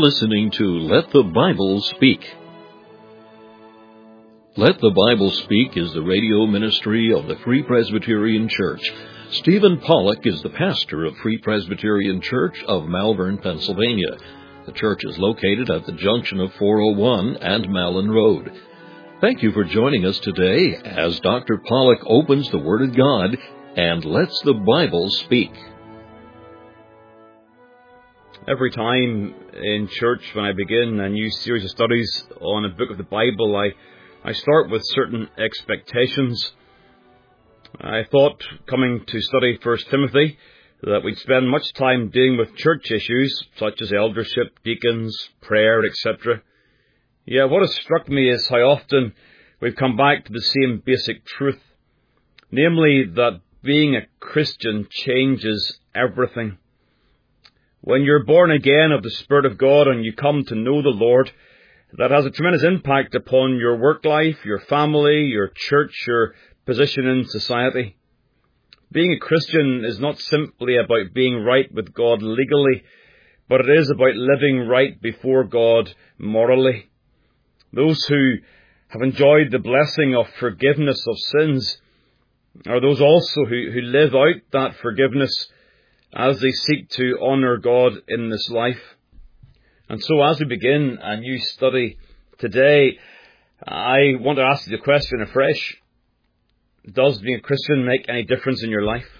listening to Let the Bible Speak. Let the Bible Speak is the radio ministry of the Free Presbyterian Church. Stephen Pollock is the pastor of Free Presbyterian Church of Malvern, Pennsylvania. The church is located at the junction of 401 and Malin Road. Thank you for joining us today as Dr. Pollock opens the Word of God and lets the Bible speak. Every time in church when I begin a new series of studies on a book of the Bible, I start with certain expectations. I thought, coming to study 1 Timothy, that we'd spend much time dealing with church issues such as eldership, deacons, prayer, etc. Yet what has struck me is how often we've come back to the same basic truth, namely that being a Christian changes everything. When you're born again of the Spirit of God and you come to know the Lord, that has a tremendous impact upon your work life, your family, your church, your position in society. Being a Christian is not simply about being right with God legally, but it is about living right before God morally. Those who have enjoyed the blessing of forgiveness of sins are those also who live out that forgiveness as they seek to honour God in this life. And so as we begin a new study today, I want to ask you the question afresh. Does being a Christian make any difference in your life?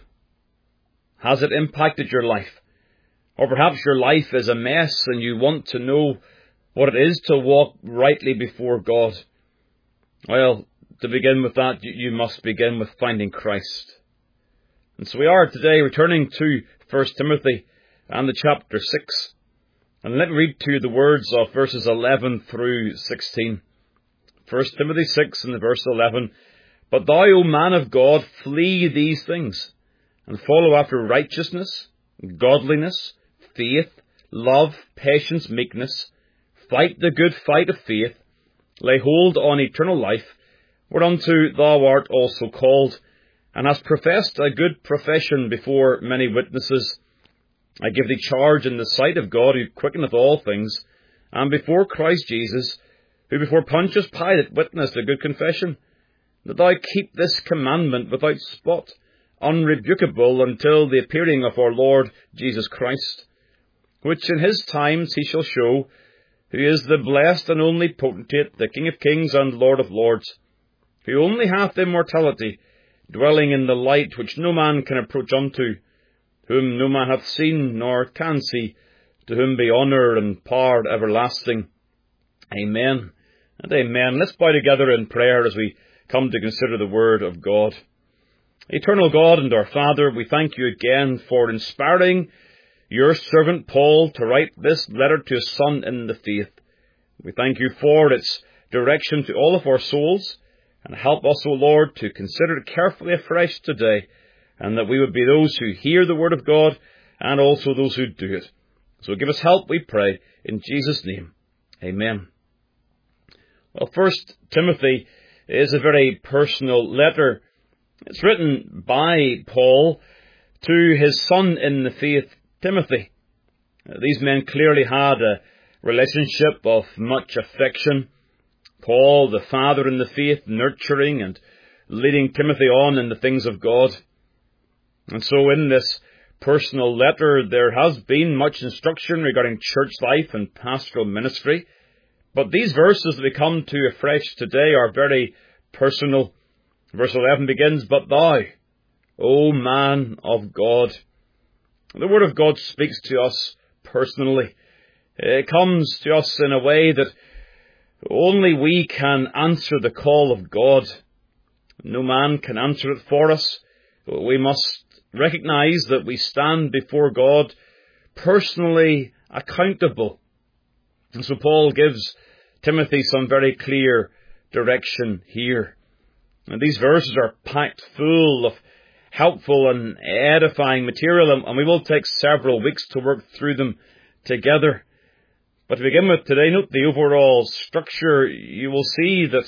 Has it impacted your life? Or perhaps your life is a mess and you want to know what it is to walk rightly before God. Well, to begin with that, you must begin with finding Christ. And so we are today returning to 1 Timothy and the chapter 6. And let me read to you the words of verses 11 through 16. 1 Timothy 6 and the verse 11. But thou, O man of God, flee these things, and follow after righteousness, godliness, faith, love, patience, meekness. Fight the good fight of faith. Lay hold on eternal life, whereunto thou art also called, and hast professed a good profession before many witnesses. I give thee charge in the sight of God, who quickeneth all things, and before Christ Jesus, who before Pontius Pilate witnessed a good confession, that thou keep this commandment without spot, unrebukable, until the appearing of our Lord Jesus Christ, which in his times he shall show, who is the blessed and only potentate, the King of kings and Lord of lords, who only hath immortality, dwelling in the light which no man can approach unto, whom no man hath seen nor can see, to whom be honour and power everlasting. Amen and amen. Let's bow together in prayer as we come to consider the Word of God. Eternal God and our Father, we thank you again for inspiring your servant Paul to write this letter to his son in the faith. We thank you for its direction to all of our souls, and help us, O Lord, to consider it carefully afresh today, and that we would be those who hear the Word of God, and also those who do it. So give us help, we pray, in Jesus' name. Amen. Well, 1 Timothy is a very personal letter. It's written by Paul to his son in the faith, Timothy. These men clearly had a relationship of much affection. Paul, the father in the faith, nurturing and leading Timothy on in the things of God. And so in this personal letter, there has been much instruction regarding church life and pastoral ministry. But these verses that we come to afresh today are very personal. Verse 11 begins, But thou, O man of God. The Word of God speaks to us personally. It comes to us in a way that only we can answer the call of God. No man can answer it for us. We must recognize that we stand before God personally accountable. And so Paul gives Timothy some very clear direction here. And these verses are packed full of helpful and edifying material, and we will take several weeks to work through them together. But to begin with today, note the overall structure. You will see that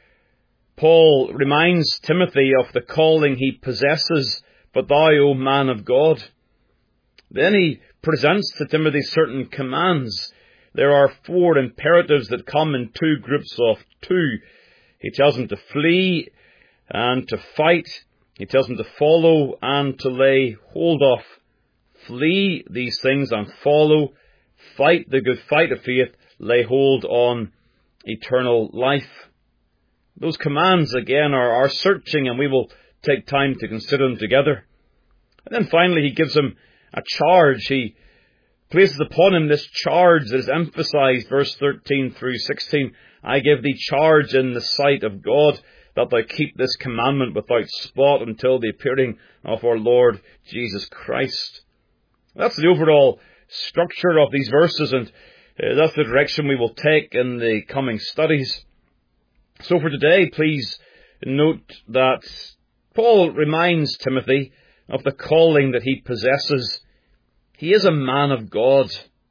Paul reminds Timothy of the calling he possesses, but thou, O man of God. Then he presents to Timothy certain commands there are 4 imperatives that come in 2 groups of 2. He tells them to flee and to fight. He tells them to follow and to lay hold of. Flee these things and follow. Fight the good fight of faith. Lay hold on eternal life. Those commands, again, are searching, and we will take time to consider them together. And then finally, he gives him a charge. He places upon him this charge that is emphasized, verse 13 through 16. I give thee charge in the sight of God, that thou keep this commandment without spot until the appearing of our Lord Jesus Christ. That's the overall structure of these verses, and that's the direction we will take in the coming studies. So for today, please note that Paul reminds Timothy of the calling that he possesses. He is a man of God.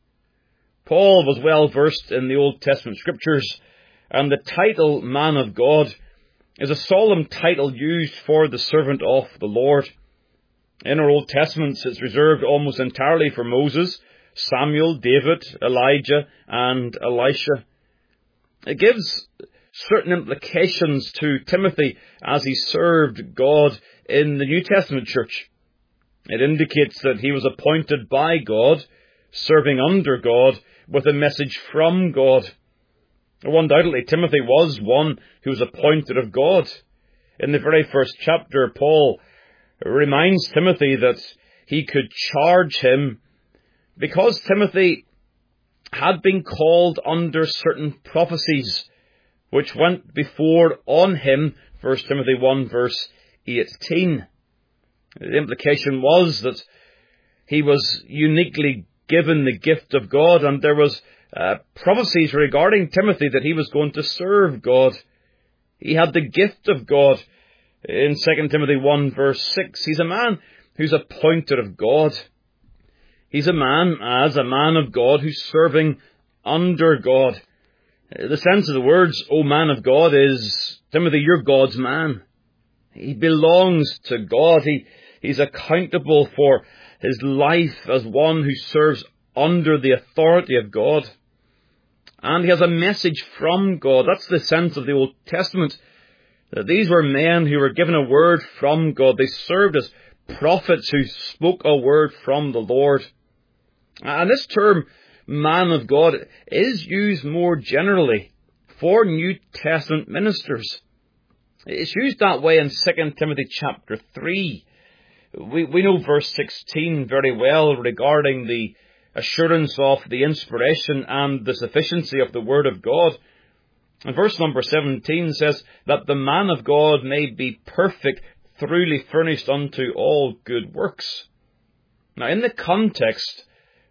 Paul was well versed in the Old Testament scriptures, and the title man of God is a solemn title used for the servant of the Lord. In our Old Testaments, it's reserved almost entirely for Moses, Samuel, David, Elijah, and Elisha. It gives certain implications to Timothy as he served God in the New Testament church. It indicates that he was appointed by God, serving under God, with a message from God. Undoubtedly, Timothy was one who was appointed of God. In the very first chapter, Paul reminds Timothy that he could charge him because Timothy had been called under certain prophecies which went before on him, 1 Timothy 1 verse 18. The implication was that he was uniquely given the gift of God, and there was prophecies regarding Timothy that he was going to serve God. He had the gift of God. In 2 Timothy 1 verse 6, he's a man who's appointed of God. He's a man of God who's serving under God. The sense of the words, O man of God, is, Timothy, you're God's man. He belongs to God. He's accountable for his life as one who serves under the authority of God. And he has a message from God. That's the sense of the Old Testament. These were men who were given a word from God. They served as prophets who spoke a word from the Lord. And this term, man of God, is used more generally for New Testament ministers. It's used that way in 2 Timothy chapter 3. We know verse 16 very well regarding the assurance of the inspiration and the sufficiency of the Word of God. And verse number 17 says that the man of God may be perfect, thoroughly furnished unto all good works. Now, in the context,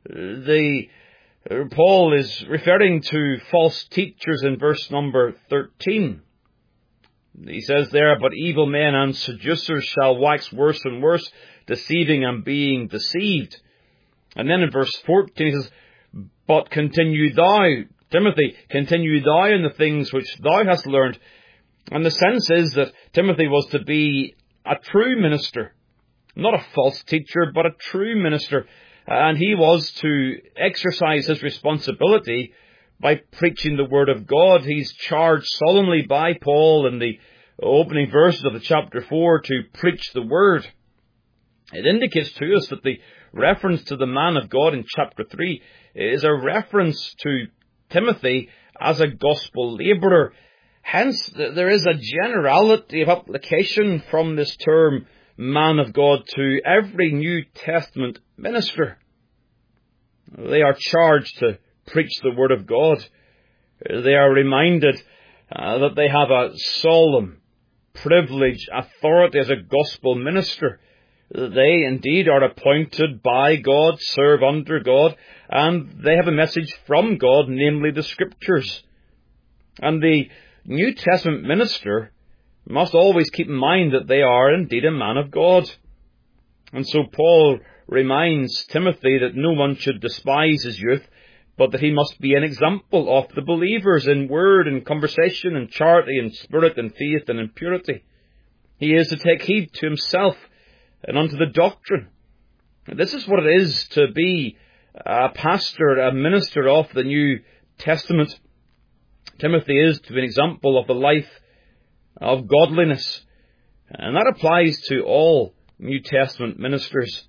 Paul is referring to false teachers in verse number 13. He says there, but evil men and seducers shall wax worse and worse, deceiving and being deceived. And then in verse 14 he says, but continue thou, Timothy, continue thou in the things which thou hast learned. And the sense is that Timothy was to be a true minister, not a false teacher, but a true minister. And he was to exercise his responsibility by preaching the Word of God. He's charged solemnly by Paul in the opening verses of the chapter 4 to preach the Word. It indicates to us that the reference to the man of God in chapter 3 is a reference to Timothy as a gospel labourer. Hence, there is a generality of application from this term, man of God, to every New Testament minister. They are charged to preach the Word of God. They are reminded that they have a solemn, privileged authority as a gospel minister. They indeed are appointed by God, serve under God, and they have a message from God, namely the Scriptures. And the New Testament minister must always keep in mind that they are indeed a man of God. And so Paul reminds Timothy that no one should despise his youth, but that he must be an example of the believers in word and conversation and charity and spirit and faith and in purity. He is to take heed to himself and unto the doctrine. And this is what it is to be a pastor, a minister of the New Testament. Timothy is to be an example of the life of godliness. And that applies to all New Testament ministers.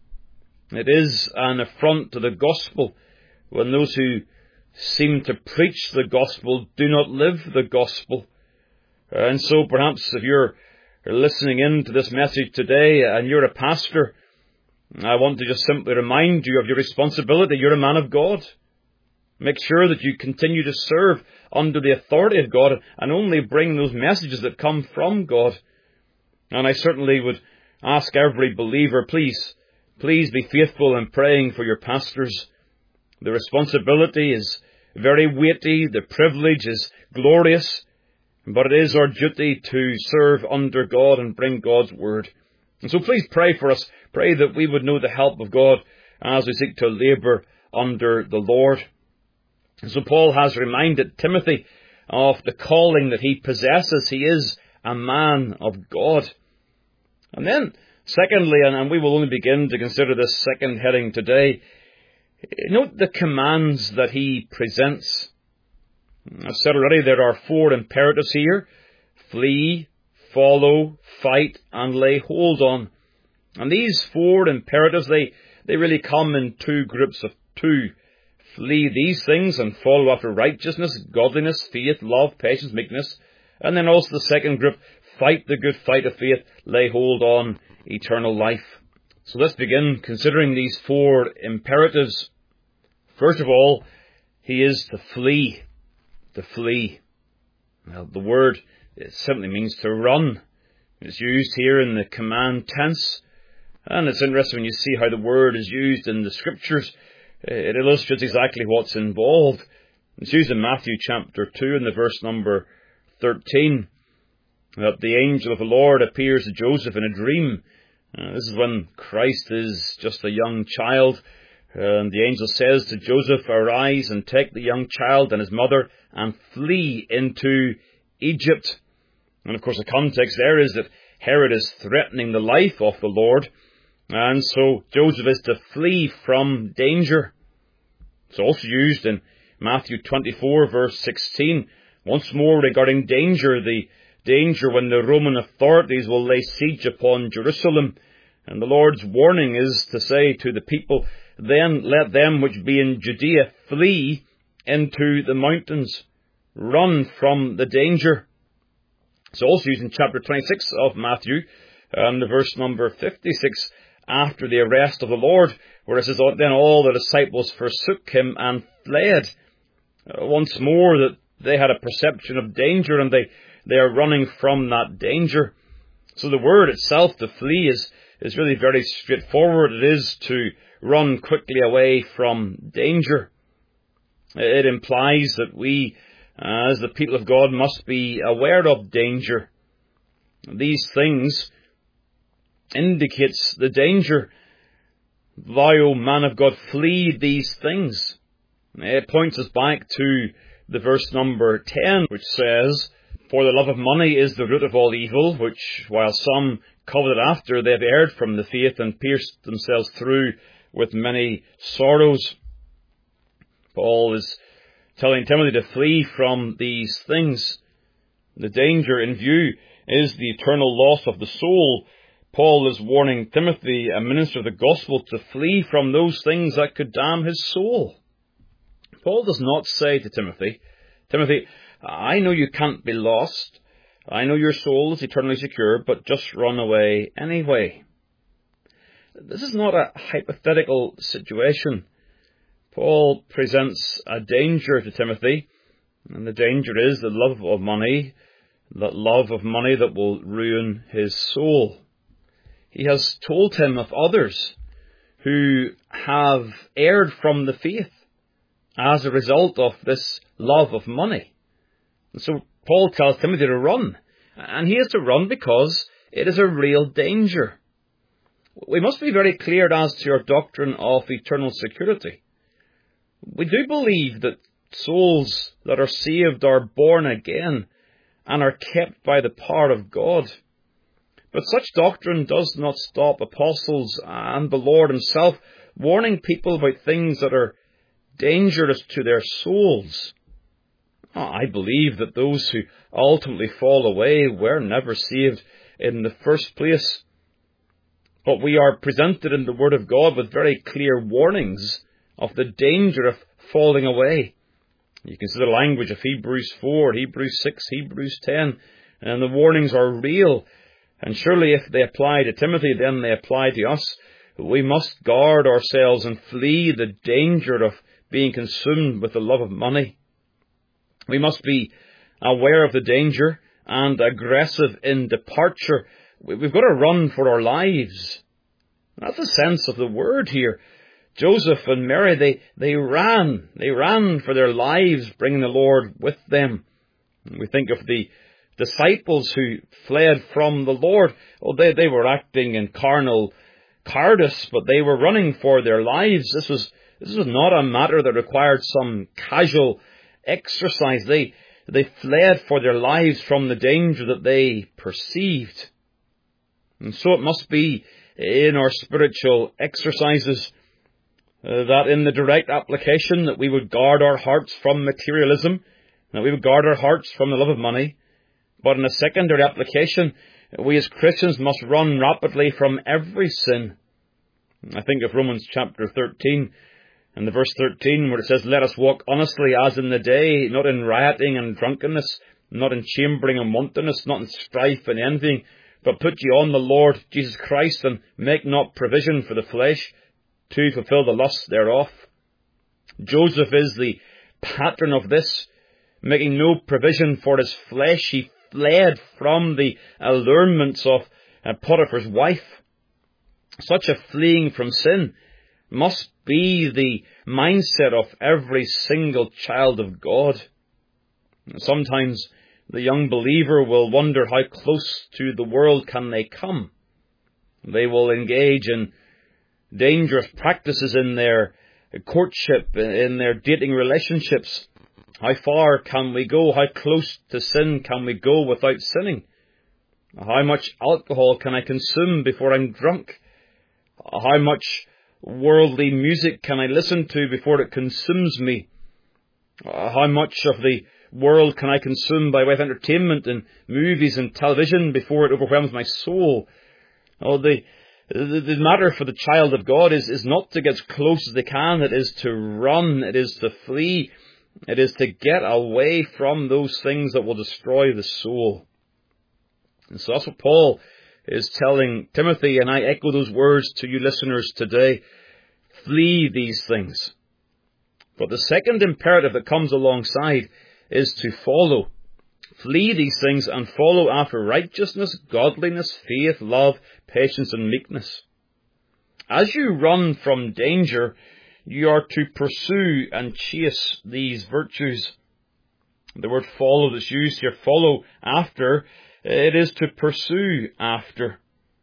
It is an affront to the gospel when those who seem to preach the gospel do not live the gospel. And so perhaps if you're listening in to this message today and you're a pastor, I want to just simply remind you of your responsibility. You're a man of God. Make sure that you continue to serve under the authority of God and only bring those messages that come from God. And I certainly would ask every believer, please be faithful in praying for your pastors. The responsibility is very weighty. The privilege is glorious. But it is our duty to serve under God and bring God's word. And so please pray for us. Pray that we would know the help of God as we seek to labour under the Lord. And so Paul has reminded Timothy of the calling that he possesses. He is a man of God. And then, secondly, and we will only begin to consider this second heading today, note the commands that he presents. I've said already there are 4 imperatives here: flee, follow, fight, and lay hold on. And these 4 imperatives, they really come in 2 groups of 2. Flee these things and follow after righteousness, godliness, faith, love, patience, meekness. And then also the second group, fight the good fight of faith, lay hold on eternal life. So let's begin considering these 4 imperatives. First of all, he is to flee. To flee. Well, the word simply means to run. It's used here in the command tense. And it's interesting when you see how the word is used in the scriptures. It illustrates exactly what's involved. It's used in Matthew chapter 2 in the verse number 13. That the angel of the Lord appears to Joseph in a dream. This is when Christ is just a young child. And the angel says to Joseph, "Arise and take the young child and his mother and flee into Egypt." And of course the context there is that Herod is threatening the life of the Lord. And so Joseph is to flee from danger. It's also used in Matthew 24 verse 16. Once more regarding danger, the danger when the Roman authorities will lay siege upon Jerusalem. And the Lord's warning is to say to the people, "Then let them which be in Judea flee into the mountains." Run from the danger. It's also used in chapter 26 of Matthew, and the verse number 56, after the arrest of the Lord, where it says, "Then all the disciples forsook him and fled." Once more that they had a perception of danger, and they are running from that danger. So the word itself, to flee, is really very straightforward. It is to run quickly away from danger. It implies that we, as the people of God, must be aware of danger. These things indicates the danger. "Thou, O man of God, flee these things." It points us back to the verse number 10, which says, "For the love of money is the root of all evil, which, while some coveted after, they have erred from the faith and pierced themselves through with many sorrows." Paul is telling Timothy to flee from these things. The danger in view is the eternal loss of the soul. Paul is warning Timothy, a minister of the gospel, to flee from those things that could damn his soul. Paul does not say to Timothy, "Timothy, I know you can't be lost. I know your soul is eternally secure, but just run away anyway." This is not a hypothetical situation. Paul presents a danger to Timothy, and the danger is the love of money, that love of money that will ruin his soul. He has told him of others who have erred from the faith as a result of this love of money. And so Paul tells Timothy to run, and he is to run because it is a real danger. We must be very clear as to our doctrine of eternal security. We do believe that souls that are saved are born again and are kept by the power of God. But such doctrine does not stop apostles and the Lord himself warning people about things that are dangerous to their souls. I believe that those who ultimately fall away were never saved in the first place. But we are presented in the Word of God with very clear warnings of the danger of falling away. You can see the language of Hebrews 4, Hebrews 6, Hebrews 10, and the warnings are real. And surely if they apply to Timothy, then they apply to us. We must guard ourselves and flee the danger of being consumed with the love of money. We must be aware of the danger and aggressive in departure. We've got to run for our lives. That's the sense of the word here. Joseph and Mary, they ran for their lives, bringing the Lord with them. We think of the disciples who fled from the Lord. Well, they were acting in carnal cowardice, but they were running for their lives. This was not a matter that required some casual exercise. They fled for their lives from the danger that they perceived. And so it must be in our spiritual exercises that in the direct application that we would guard our hearts from materialism, that we would guard our hearts from the love of money. But in a secondary application, we as Christians must run rapidly from every sin. I think of Romans chapter 13 and the verse 13 where it says, "Let us walk honestly as in the day, not in rioting and drunkenness, not in chambering and wantonness, not in strife and envying, but put ye on the Lord Jesus Christ, and make not provision for the flesh to fulfill the lusts thereof." Joseph is the pattern of this, making no provision for his flesh. He fled from the allurements of Potiphar's wife. Such a fleeing from sin must be the mindset of every single child of God. Sometimes the young believer will wonder how close to the world can they come. They will engage in dangerous practices in their courtship, in their dating relationships. How far can we go? How close to sin can we go without sinning? How much alcohol can I consume before I'm drunk? How much worldly music can I listen to before it consumes me? How much of the world can I consume by way of entertainment and movies and television before it overwhelms my soul? Oh, the matter for the child of God is not to get as close as they can. It is to run. It is to flee. It is to get away from those things that will destroy the soul. And so that's what Paul is telling Timothy, and I echo those words to you listeners today. Flee these things. But the second imperative that comes alongside is to follow. Flee these things and follow after righteousness, godliness, faith, love, patience, and meekness. As you run from danger, you are to pursue and chase these virtues. The word follow that's used here, follow after, it is to pursue after.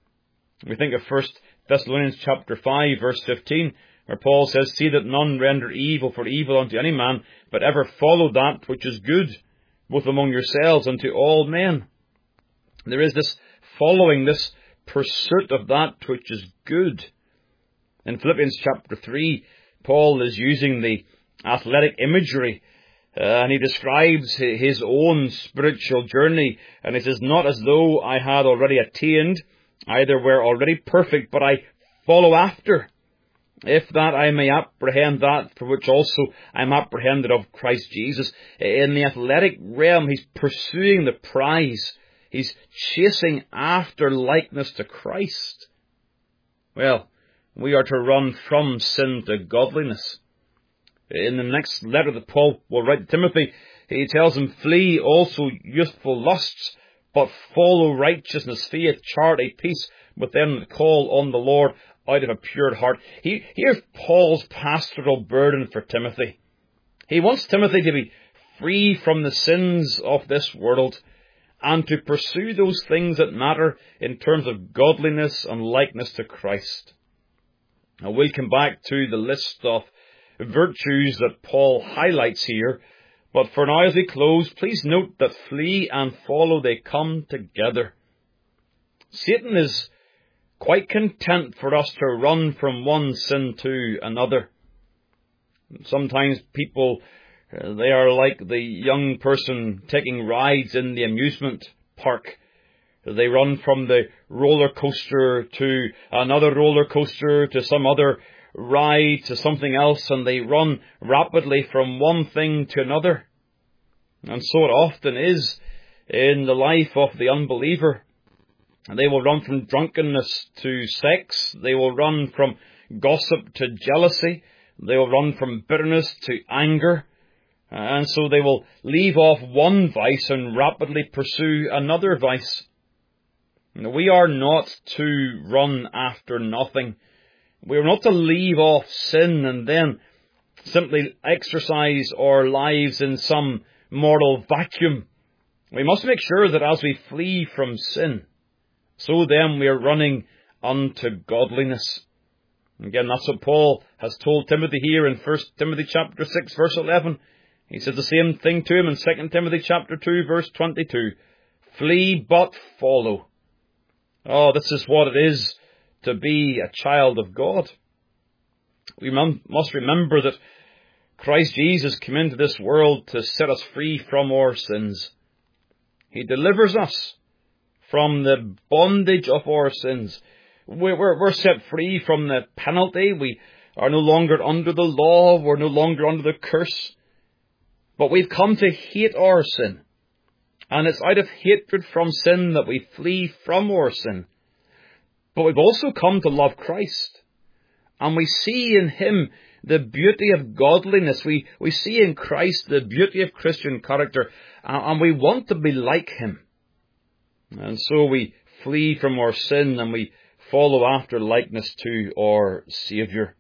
We think of 1 Thessalonians chapter 5, verse 15, where Paul says, "See that none render evil for evil unto any man, but ever follow that which is good, both among yourselves and to all men." There is this following, this pursuit of that which is good. In Philippians chapter 3, Paul is using the athletic imagery, and he describes his own spiritual journey, and he says, "Not as though I had already attained, either were already perfect, but I follow after, if that I may apprehend that for which also I am apprehended of Christ Jesus." In the athletic realm, he's pursuing the prize. He's chasing after likeness to Christ. Well, we are to run from sin to godliness. In the next letter that Paul will write to Timothy, he tells him, "Flee also youthful lusts, but follow righteousness, faith, charity, peace with them that call on the Lord out of a pure heart." Here's Paul's pastoral burden for Timothy. He wants Timothy to be free from the sins of this world and to pursue those things that matter in terms of godliness and likeness to Christ. Now, we'll come back to the list of virtues that Paul highlights here, but for now as we close, please note that flee and follow, they come together. Satan is quite content for us to run from one sin to another. Sometimes people, they are like the young person taking rides in the amusement park. They run from the roller coaster to another roller coaster to some other ride to something else, and they run rapidly from one thing to another. And so it often is in the life of the unbeliever. They will run from drunkenness to sex. They will run from gossip to jealousy. They will run from bitterness to anger. And so they will leave off one vice and rapidly pursue another vice. We are not to run after nothing. We are not to leave off sin and then simply exercise our lives in some moral vacuum. We must make sure that as we flee from sin, so then we are running unto godliness. Again, that's what Paul has told Timothy here in 1 Timothy chapter 6, verse 11. He said the same thing to him in 2 Timothy chapter 2, verse 22. Flee but follow. Oh, this is what it is to be a child of God. We must remember that Christ Jesus came into this world to set us free from our sins. He delivers us from the bondage of our sins. We're set free from the penalty. We are no longer under the law. We're no longer under the curse. But we've come to hate our sin. And it's out of hatred from sin that we flee from our sin. But we've also come to love Christ. And we see in Him the beauty of godliness. We see in Christ the beauty of Christian character. And we want to be like Him. And so we flee from our sin and we follow after likeness to our Saviour.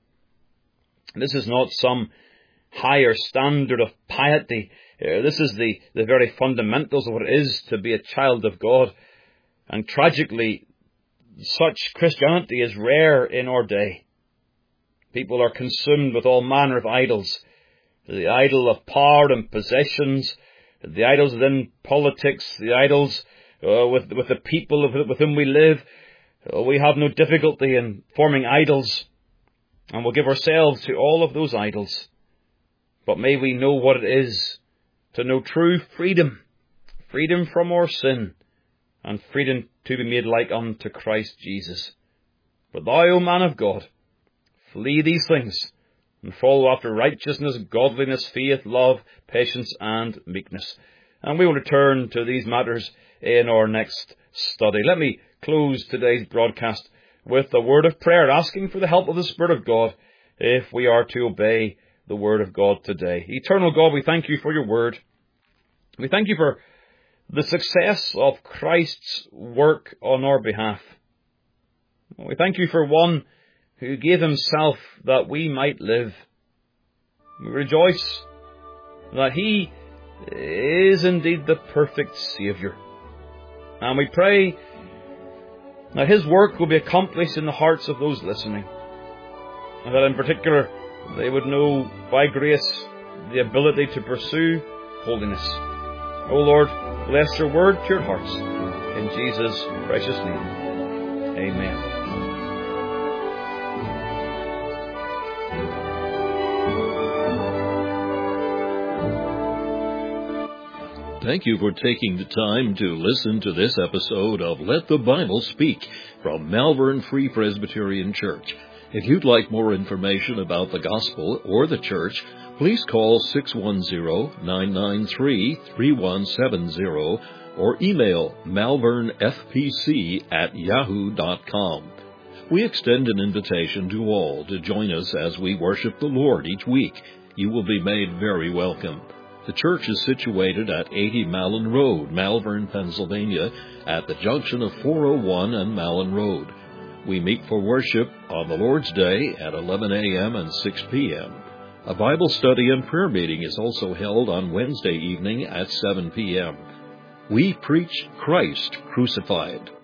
This is not some higher standard of piety. This is the very fundamentals of what it is to be a child of God. And tragically, such Christianity is rare in our day. People are consumed with all manner of idols. The idol of power and possessions, the idols within politics, the idols with the people with whom we live. We have no difficulty in forming idols, and we'll give ourselves to all of those idols. But may we know what it is to know true freedom, freedom from our sin, and freedom to be made like unto Christ Jesus. But thou, O man of God, flee these things, and follow after righteousness, godliness, faith, love, patience, and meekness. And we will return to these matters in our next study. Let me close today's broadcast with a word of prayer, asking for the help of the Spirit of God if we are to obey the Word of God today. Eternal God, we thank you for your Word. We thank you for the success of Christ's work on our behalf. We thank you for one who gave himself that we might live. We rejoice that he is indeed the perfect Saviour. And we pray that his work will be accomplished in the hearts of those listening. And that in particular, they would know by grace the ability to pursue holiness. O Lord, bless your word to your hearts. In Jesus' precious name. Amen. Thank you for taking the time to listen to this episode of Let the Bible Speak from Malvern Free Presbyterian Church. If you'd like more information about the gospel or the church, please call 610-993-3170 or email malvernfpc@yahoo.com. We extend an invitation to all to join us as we worship the Lord each week. You will be made very welcome. The church is situated at 80 Malin Road, Malvern, Pennsylvania, at the junction of 401 and Malin Road. We meet for worship on the Lord's Day at 11 a.m. and 6 p.m. A Bible study and prayer meeting is also held on Wednesday evening at 7 p.m. We preach Christ crucified.